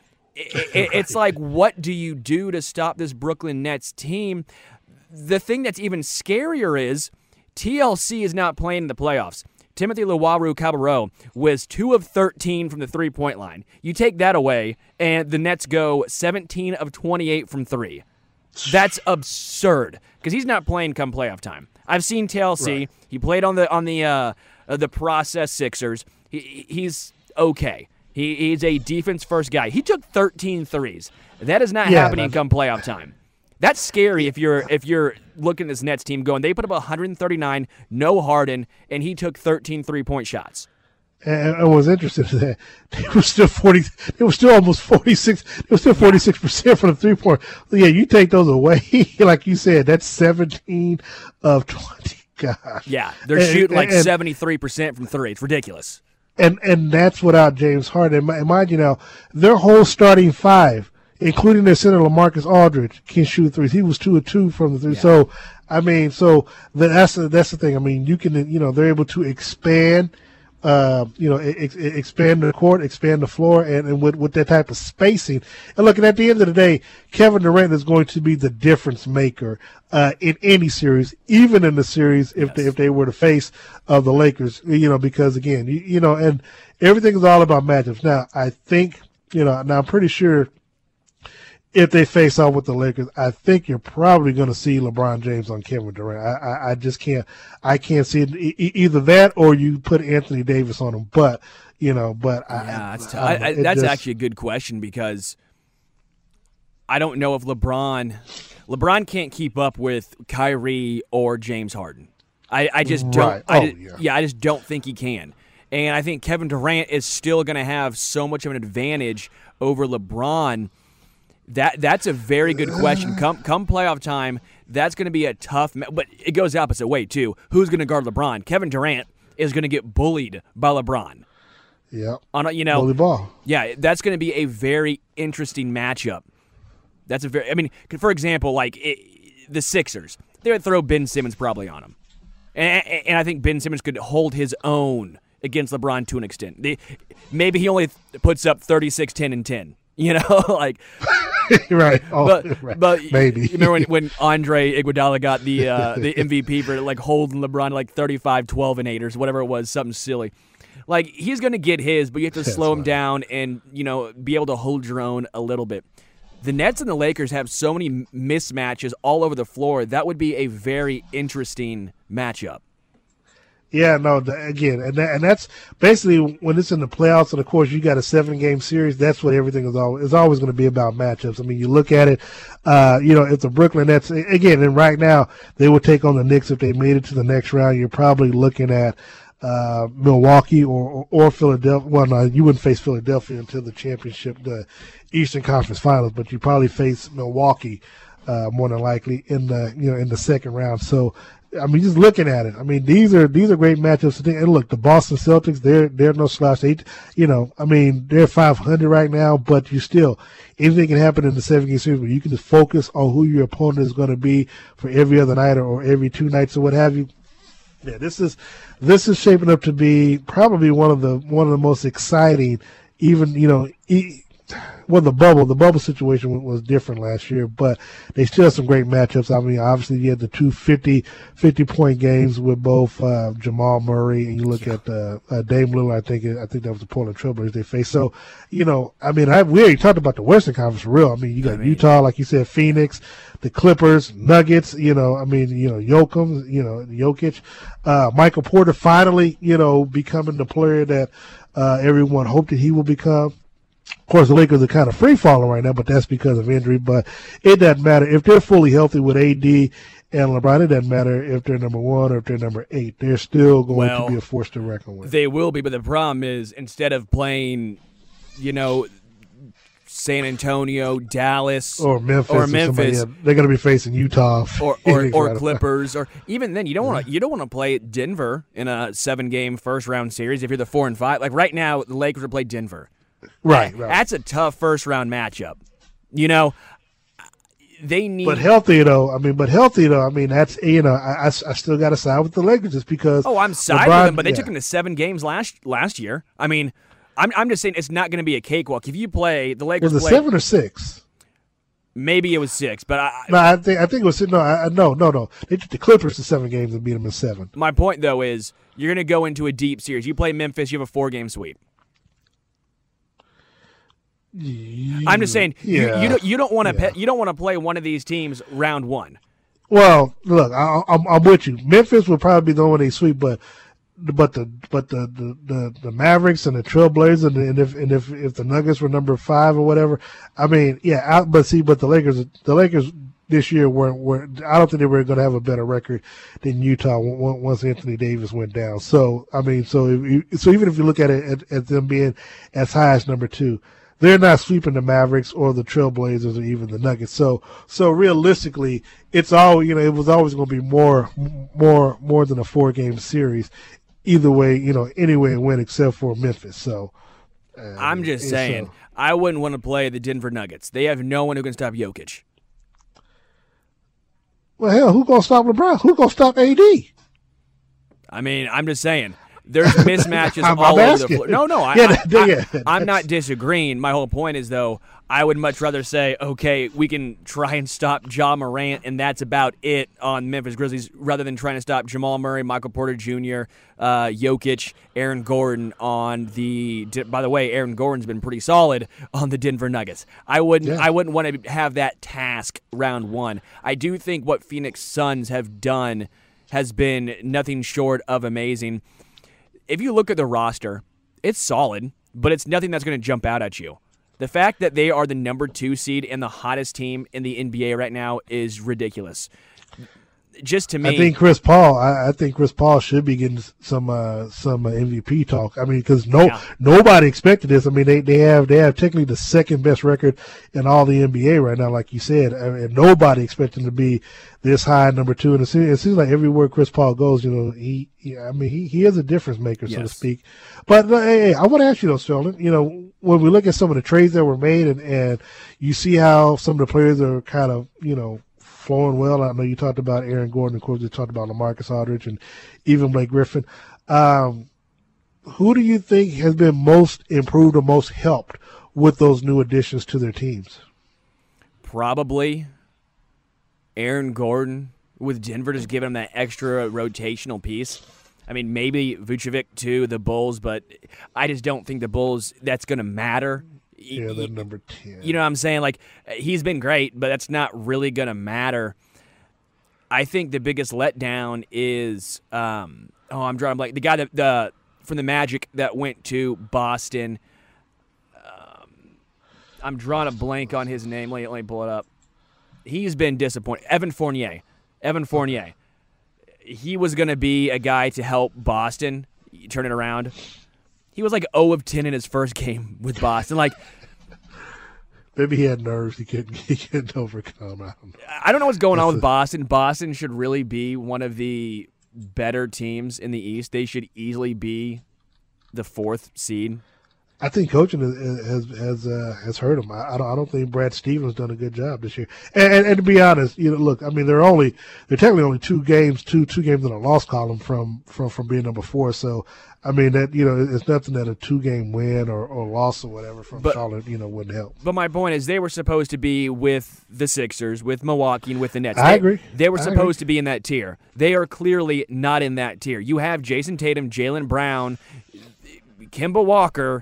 It, it, it's like, what do you do to stop this Brooklyn Nets team? The thing that's even scarier is T L C is not playing in the playoffs. Timothy Luwawu-Cabarrot was two of thirteen from the three-point line. You take that away, and the Nets go seventeen of twenty-eight from three. That's absurd because he's not playing come playoff time. I've seen T L C. Right. He played on the on the uh, uh, the process Sixers. He, he's okay. He, he's a defense-first guy. He took thirteen threes. That is not yeah, happening come playoff time. That's scary if you're if you're looking at this Nets team going, they put up one hundred thirty-nine, no Harden, and he took thirteen three-point shots. And I was interested in that. They were still forty. They were still almost forty-six. They were still forty-six percent from the three-point. Yeah, you take those away, like you said. That's seventeen of twenty. Gosh. Yeah, they're and, shooting like and, seventy-three percent from three. It's ridiculous. And and that's without James Harden. And mind you now, their whole starting five, including their center LaMarcus Aldridge, can shoot threes. He was two of two from the three. Yeah. So I mean, so the, that's the, that's the thing. I mean, you can you know they're able to expand. Uh, you know, ex- expand the court, expand the floor, and, and with, with that type of spacing. And look, and at the end of the day, Kevin Durant is going to be the difference maker uh, in any series, even in the series if yes. they, if they were to face uh, the Lakers. You know, because again, you, you know, and everything is all about matchups. Now, I think you know, now I'm pretty sure if they face off with the Lakers, I think you're probably going to see LeBron James on Kevin Durant. I, I, I just can't, I can't see it. E- either that or you put Anthony Davis on him. But you know, but yeah, I, that's, t- I, I, that's just, actually a good question because I don't know if LeBron, LeBron can't keep up with Kyrie or James Harden. I, I just don't. Right. I Oh, just, yeah. yeah, I just don't think he can. And I think Kevin Durant is still going to have so much of an advantage over LeBron. That that's a very good question. Come come playoff time, that's going to be a tough. Ma- but it goes the opposite way too. Who's going to guard LeBron? Kevin Durant is going to get bullied by LeBron. Yeah. On a, you know, Bully ball. yeah, that's going to be a very interesting matchup. That's a very. I mean, for example, like it, the Sixers, they would throw Ben Simmons probably on him, and, and I think Ben Simmons could hold his own against LeBron to an extent. They, maybe he only puts up thirty-six, ten, and ten. You know, like right. Oh, but, right. but Maybe. you remember when, when Andre Iguodala got the uh, the M V P for like holding LeBron to like thirty-five, twelve, and eight or whatever it was, something silly. Like he's going to get his, but you have to slow him down and you know be able to hold your own a little bit. The Nets and the Lakers have so many mismatches all over the floor. That would be a very interesting matchup. Yeah, no, the, again, and that, and that's basically when it's in the playoffs, and of course you got a seven-game series. That's what everything is always is always going to be about matchups. I mean, you look at it, uh, you know, if the Brooklyn Nets again, and right now they would take on the Knicks if they made it to the next round. You're probably looking at uh, Milwaukee or, or or Philadelphia. Well, no, you wouldn't face Philadelphia until the championship, the Eastern Conference Finals, but you probably face Milwaukee uh, more than likely in the you know in the second round. So. I mean, just looking at it, I mean, these are these are great matchups. And look, the Boston Celtics, they're they're no slouch. They, you know, I mean, they're five hundred right now, but you still, anything can happen in the seven-game series. But you can just focus on who your opponent is going to be for every other night or, or every two nights or what have you. Yeah, this is this is shaping up to be probably one of the one of the most exciting, even you know. E- Well, the bubble, the bubble situation was different last year, but they still have some great matchups. I mean, obviously you had the two fifty, fifty-point games with both uh, Jamal Murray and you look at uh, uh, Dame Lillard. I think I think that was the Portland Trailblazers they faced. So, you know, I mean, I, we already talked about the Western Conference for real. I mean, you got I mean, Utah, like you said, Phoenix, the Clippers, Nuggets. You know, I mean, you know, Jokic, you know, Jokic, uh, Michael Porter finally, you know, becoming the player that uh, everyone hoped that he will become. Of course, the Lakers are kind of free-falling right now, but that's because of injury. But it doesn't matter. If they're fully healthy with A D and LeBron, it doesn't matter if they're number one or if they're number eight. They're still going well, to be a force to reckon with. They will be, but the problem is instead of playing, you know, San Antonio, Dallas, or Memphis, or Memphis, or they're going to be facing Utah or or, or Clippers, or even then, you don't want to you don't want to play Denver in a seven-game first-round series if you're the four and five. Like right now, the Lakers will play Denver. Right, right. That's a tough first round matchup. You know, they need. But healthy though, I mean, but healthy though, I mean, that's you know, I, I, I still got to side with the Lakers just because. Oh, I'm siding with them, but they yeah. took them to seven games last last year. I mean, I'm I'm just saying it's not going to be a cakewalk if you play the Lakers. Was it play, seven or six? Maybe it was six, but I. No, I think I think it was no, I, no, no, no. They took the Clippers to seven games and beat them in seven. My point though is you're going to go into a deep series. You play Memphis, you have a four game sweep. I'm just saying yeah. you, you don't you don't want to yeah. pe- you don't want to play one of these teams round one. Well, look, I, I'm I'm with you. Memphis would probably be the one they sweep, but but the but the, the, the, the Mavericks and the Trailblazers and, the, and if and if if the Nuggets were number five or whatever, I mean, yeah. I, but see, but the Lakers the Lakers this year weren't were I don't think they were going to have a better record than Utah once Anthony Davis went down. So I mean, so if you, so even if you look at it at, at them being as high as number two. They're not sweeping the Mavericks or the Trailblazers or even the Nuggets. So, so realistically, it's all you know. It was always going to be more, more, more than a four-game series. Either way, you know, any way it went, except for Memphis. So, uh, I'm just saying, so. I wouldn't want to play the Denver Nuggets. They have no one who can stop Jokic. Well, hell, who gonna stop LeBron? Who gonna stop A D? I mean, I'm just saying. There's mismatches I'm, all I'm over the floor. No, no, I, yeah, I, I, yeah, I'm not disagreeing. My whole point is, though, I would much rather say, okay, we can try and stop Ja Morant, and that's about it on Memphis Grizzlies, rather than trying to stop Jamal Murray, Michael Porter Junior, uh, Jokic, Aaron Gordon on the. By the way, Aaron Gordon's been pretty solid on the Denver Nuggets. I wouldn't. Yeah. I wouldn't want to have that task round one. I do think what Phoenix Suns have done has been nothing short of amazing. If you look at the roster, it's solid, but it's nothing that's going to jump out at you. The fact that they are the number two seed and the hottest team in the N B A right now is ridiculous. just to me, I think Chris Paul. I, I think Chris Paul should be getting some uh, some uh, M V P talk. I mean, because no yeah. nobody expected this. I mean, they, they have they have technically the second best record in all the N B A right now, like you said. I mean, nobody expected him to be this high, number two. And it seems, it seems like everywhere Chris Paul goes, you know, he, he I mean, he, he is a difference maker, so yes. to speak. But uh, hey, I want to ask you though, Sterling. You know, when we look at some of the trades that were made, and, and you see how some of the players are kind of, you know, flowing well. I know you talked about Aaron Gordon. Of course, you talked about LaMarcus Aldridge and even Blake Griffin. Um, who do you think has been most improved or most helped with those new additions to their teams? Probably Aaron Gordon with Denver, just giving him that extra rotational piece. I mean, maybe Vucevic too, the Bulls, but I just don't think the Bulls, that's going to matter. Yeah, they're number ten. You know what I'm saying? Like, he's been great, but that's not really going to matter. I think the biggest letdown is, um, oh, I'm drawing blank. The guy that the from the Magic that went to Boston. Um, I'm drawing a blank on his name. Let me, let me pull it up. He's been disappointed. Evan Fournier. Evan Fournier. He was going to be a guy to help Boston turn it around. He was like zero of ten in his first game with Boston. Like, maybe he had nerves he couldn't, he couldn't overcome. I don't know. I don't know what's going on with Boston. Boston should really be one of the better teams in the East. They should easily be the fourth seed. I think coaching has has uh, has hurt him. I, I don't I don't think Brad Stevens done a good job this year. And, and, and to be honest, you know, look, I mean, they're only they're technically only two games, two two games in a loss column from from from being number four. So I mean, that, you know, it's nothing that a two game win or, or loss or whatever from but, Charlotte, you know, wouldn't help. But my point is, they were supposed to be with the Sixers, with Milwaukee, and with the Nets. I they, agree. They were I supposed agree. to be in that tier. They are clearly not in that tier. You have Jason Tatum, Jaylen Brown, Kemba Walker,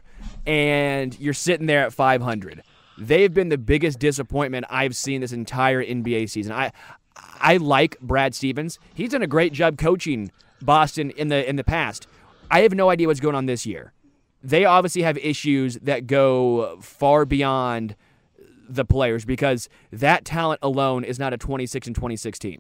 and you're sitting there at five hundred. They've been the biggest disappointment I've seen this entire N B A season. I I like Brad Stevens. He's done a great job coaching Boston in the in the past. I have no idea what's going on this year. They obviously have issues that go far beyond the players, because that talent alone is not a twenty-six and twenty-six team.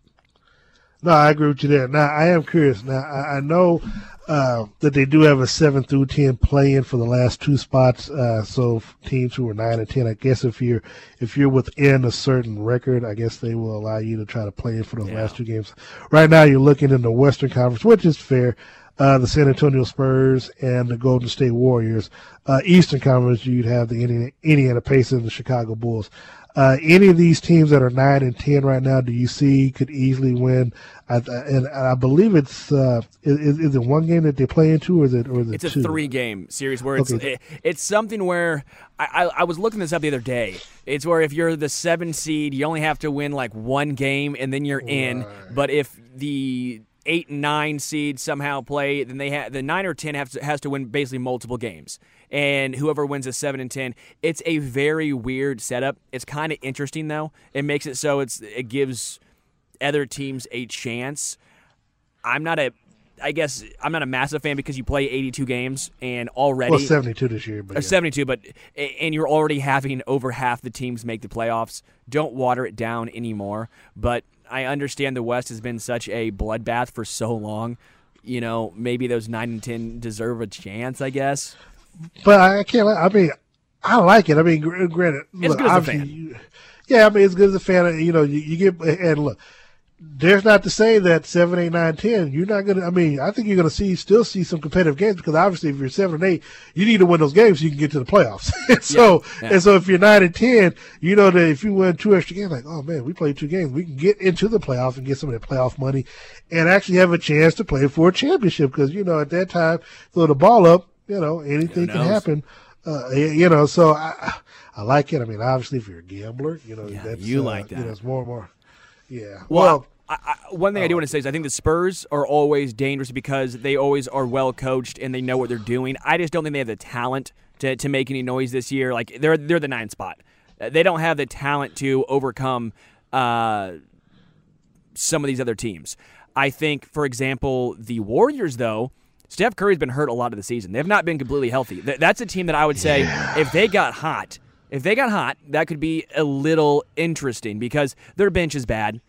No, I agree with you there. Now, I am curious. Now, I, I know uh, that they do have a seven through ten play-in for the last two spots. Uh, so teams who are nine and ten, I guess if you're if you're within a certain record, I guess they will allow you to try to play in for those Yeah. last two games. Right now, you're looking in the Western Conference, which is fair. Uh, the San Antonio Spurs and the Golden State Warriors. Uh, Eastern Conference, you'd have the Indiana, Indiana Pacers and the Chicago Bulls. Uh, any of these teams that are nine and ten right now, do you see could easily win? I, and I believe it's uh, is, is it one game that they play into, or is it or is it It's a two? three-game series where it's Okay. it, it's something where I, I I was looking this up the other day. It's where if you're the seven seed, you only have to win like one game and then you're in. Right. But if the eight and nine seeds somehow play, then they have the nine or ten have to, has to win basically multiple games. And whoever wins a seven and ten, it's a very weird setup. It's kind of interesting though. It makes it so it's it gives other teams a chance. I'm not a, I guess I'm not a massive fan because you play eighty-two games and already Well, seventy-two this year, but or yeah. seventy-two, but and you're already having over half the teams make the playoffs. Don't water it down anymore. But I understand the West has been such a bloodbath for so long. You know, maybe those nine and ten deserve a chance, I guess. But I can't. I mean, I like it. I mean, gr- granted, It's look, good as a obviously fan. you- yeah, I mean, it's good as a fan. You know, you, you get and look. There's not to say that seven, eight, nine, ten. You're not gonna. I mean, I think you're gonna see still see some competitive games, because obviously, if you're seven and eight, you need to win those games so you can get to the playoffs. and so, Yeah, yeah. and so, if you're nine and ten, you know that if you win two extra games, like, oh man, we played two games, we can get into the playoffs and get some of that playoff money, and actually have a chance to play for a championship. Because you know, at that time, throw the ball up, you know, anything can knows? happen. Uh, you know, so I, I like it. I mean, obviously, if you're a gambler, you know, Yeah, that's you uh, like that. You know, it's more and more. Yeah. Well, I, I, one thing I do want to say is I think the Spurs are always dangerous because they always are well coached and they know what they're doing. I just don't think they have the talent to, to make any noise this year. Like they're they're the ninth spot. Uh, They don't have the talent to overcome uh, some of these other teams. I think, for example, the Warriors, though, Steph Curry's been hurt a lot of the season. They have not been completely healthy. Th- that's a team that I would say if they got hot, if they got hot, that could be a little interesting because their bench is bad.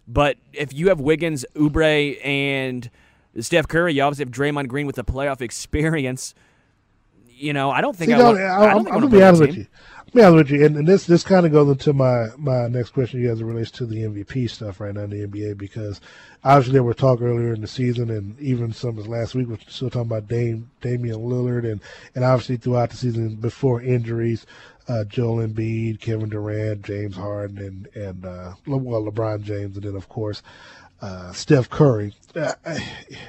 But if you have Wiggins, Oubre, and Steph Curry, you obviously have Draymond Green with the playoff experience. You know, I don't think See, I no, want. I, I I'm, don't think I'm I gonna be honest with team. you. I'm gonna be honest with you, and, and this this kind of goes into my my next question you guys it relates to the M V P stuff right now in the N B A, because obviously there were talk earlier in the season and even some of last week we're still talking about Dame Damian Lillard and and obviously throughout the season before injuries, uh, Joel Embiid, Kevin Durant, James Harden, and and uh, well LeBron James, and then of course uh, Steph Curry. Uh, I,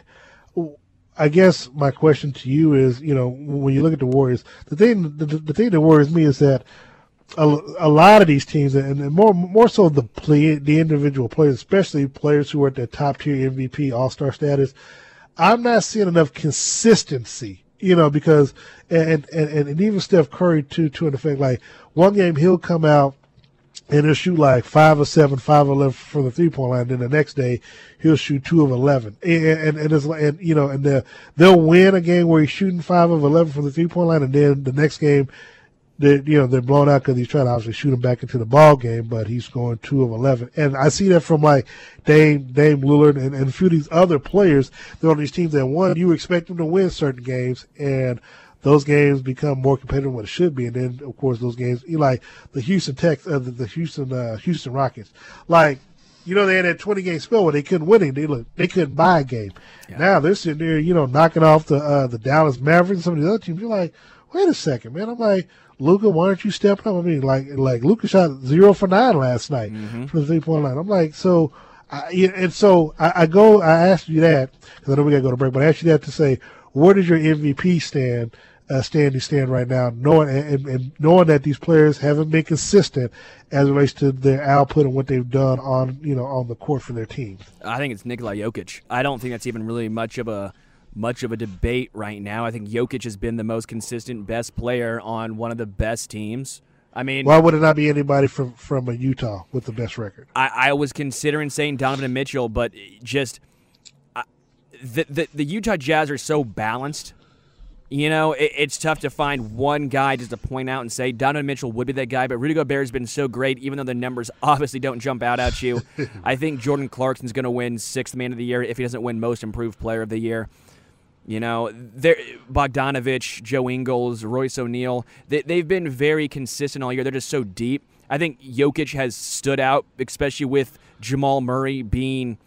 I guess my question to you is, you know, when you look at the Warriors, the thing the, the thing that worries me is that a, a lot of these teams, and more more so the play, the individual players, especially players who are at their top tier M V P, All Star status, I'm not seeing enough consistency. You know, because and and, and even Steph Curry too, to an effect, like one game he'll come out and he'll shoot like five or seven, five or eleven from the three point line. Then the next day, he'll shoot two of eleven, and and, and it's like, and you know, and they'll win a game where he's shooting five of eleven from the three point line, and then the next game, they you know they're blown out because he's trying to obviously shoot him back into the ball game, but he's scoring two of eleven, and I see that from like Dame Dame Lillard and, and a few of these other players. They're on these teams that one you expect them to win certain games, and those games become more competitive than what it should be, and then of course those games, you like the Houston Tex, uh, the, the Houston uh, Houston Rockets, like you know they had that twenty game spell where they couldn't win it, they look they couldn't buy a game. Yeah. Now they're sitting there, you know, knocking off the uh, the Dallas Mavericks and some of these other teams. You're like, wait a second, man. I'm like, Luka, why aren't you stepping up? I mean, like like Luka shot zero for nine last night mm-hmm. from the three point line. I'm like, so, I, and so I, I go, I asked you that because I know we got to go to break, but I asked you that to say, where does your M V P stand? Uh, standing stand right now, knowing and, and knowing that these players haven't been consistent as it relates to their output and what they've done on you know on the court for their teams. I think it's Nikola Jokic. I don't think that's even really much of a much of a debate right now. I think Jokic has been the most consistent, best player on one of the best teams. I mean, why would it not be anybody from from a Utah with the best record? I, I was considering saying Donovan Mitchell, but just I, the, the the Utah Jazz are so balanced. You know, it, it's tough to find one guy just to point out and say Donovan Mitchell would be that guy, but Rudy Gobert has been so great, even though the numbers obviously don't jump out at you. I think Jordan Clarkson's going to win Sixth Man of the Year if he doesn't win Most Improved Player of the Year. You know, Bogdanovich, Joe Ingles, Royce O'Neal, they, they've been very consistent all year. They're just so deep. I think Jokic has stood out, especially with Jamal Murray being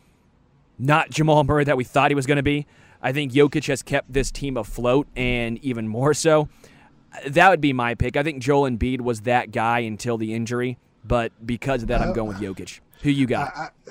not Jamal Murray that we thought he was going to be. I think Jokic has kept this team afloat, and even more so. That would be my pick. I think Joel Embiid was that guy until the injury, but because of that, I'm going with Jokic. Who you got? I, I,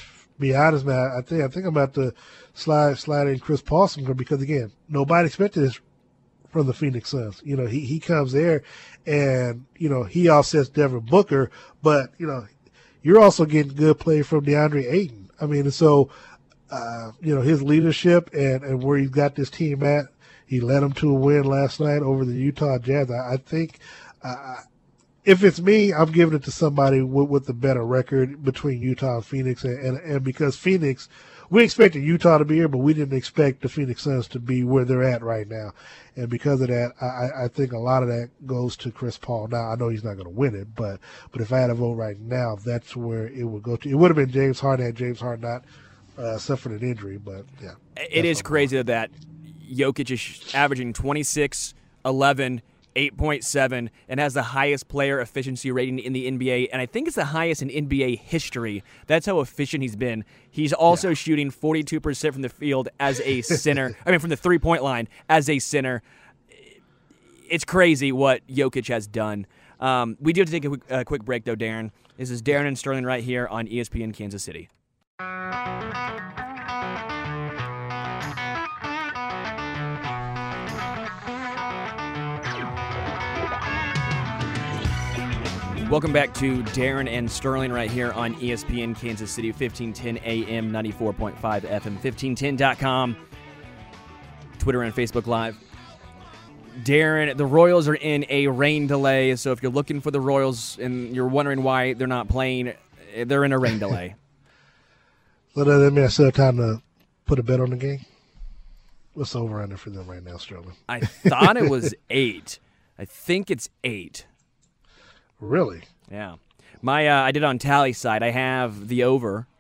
be honest, man. I think I think I'm about to slide slide in Chris Paulson because again, nobody expected this from the Phoenix Suns. You know, he he comes there, and you know he offsets Devin Booker, but you know you're also getting good play from DeAndre Ayton. I mean, so. Uh, you know, his leadership and, and where he's got this team at, he led them to a win last night over the Utah Jazz. I, I think uh, if it's me, I'm giving it to somebody with, with a better record between Utah and Phoenix. And, and, and because Phoenix, we expected Utah to be here, but we didn't expect the Phoenix Suns to be where they're at right now. And because of that, I, I think a lot of that goes to Chris Paul. Now, I know he's not going to win it, but but if I had a vote right now, that's where it would go to. It would have been James Harden had James Harden not Uh, suffered an injury, but yeah. It is crazy that Jokic is averaging twenty-six, eleven, eight point seven, and has the highest player efficiency rating in the N B A, and I think it's the highest in N B A history. That's how efficient he's been. He's also yeah. shooting forty-two percent from the field as a center. I mean, from the three-point line as a center. It's crazy what Jokic has done. Um, we do have to take a quick, uh, quick break, though, Darren. This is Darren and Sterling right here on E S P N Kansas City. Welcome back to Darren and Sterling right here on E S P N Kansas City, fifteen ten A M, ninety-four point five F M, fifteen ten dot com, Twitter and Facebook Live. Darren, the Royals are in a rain delay, so if you're looking for the Royals and you're wondering why they're not playing, they're in a rain delay. So does that mean I still have time to put a bet on the game? What's the over-under for them right now, Sterling? I thought it was eight. I think it's eight. Really? Yeah. My uh, I did on Tally side. I have the over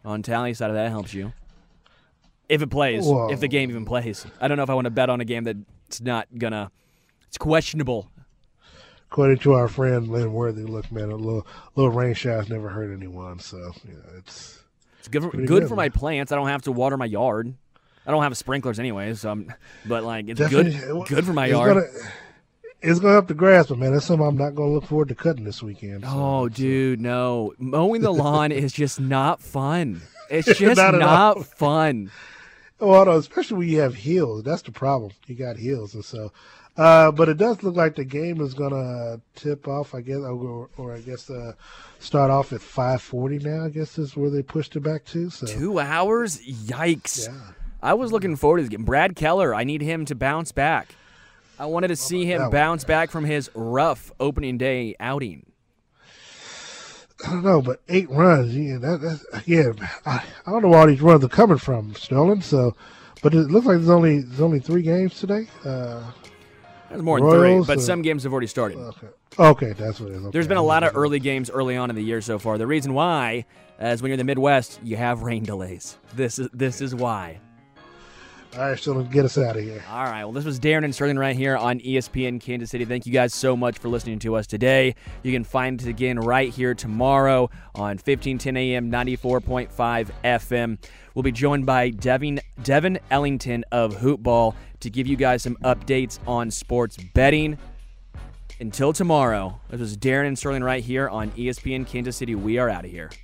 on tally side of that helps you. If it plays, Whoa. if the game even plays. I don't know if I want to bet on a game that's not gonna. It's questionable. According to our friend Lynn Worthy, look, man, a little little rain shower's never hurt anyone. So you know, it's It's good for, pretty good good, for man. my plants. I don't have to water my yard. I don't have sprinklers anyway, so I'm, but like it's Definitely- good good for my it's yard. Gonna, it's gonna help the grass, but man, that's something I'm not gonna look forward to cutting this weekend. So, Oh, so- dude, no. Mowing the lawn is just not fun. It's just Not not, at all. fun. Well, no, especially when you have hills. That's the problem. You got hills, and so. Uh, but it does look like the game is gonna tip off. I guess, or, or I guess uh, start off at five forty now. I guess is where they pushed it back to. So Two hours? Yikes. yeah, I was looking forward to this game. Brad Keller, I need him to bounce back. I wanted to see him that one. bounce back from his rough opening day outing. I don't know, but eight runs. Yeah, that, that's again. I, I don't know where all these runs are coming from, Sterling. So, but it looks like there's only there's only three games today. Uh, There's more than Royals, three, but uh, some games have already started. okay, okay, that's what it is. Okay. There's been a lot of early games early on in the year so far. The reason why is when you're in the Midwest, you have rain delays. This is this is why. All right, Sterling, get us out of here. All right. Well, this was Darren and Sterling right here on E S P N Kansas City. Thank you guys so much for listening to us today. You can find it again right here tomorrow on fifteen ten A M, ninety-four point five F M. We'll be joined by Devin, Devin Ellington of Hoopball to give you guys some updates on sports betting. Until tomorrow, this was Darren and Sterling right here on E S P N Kansas City. We are out of here.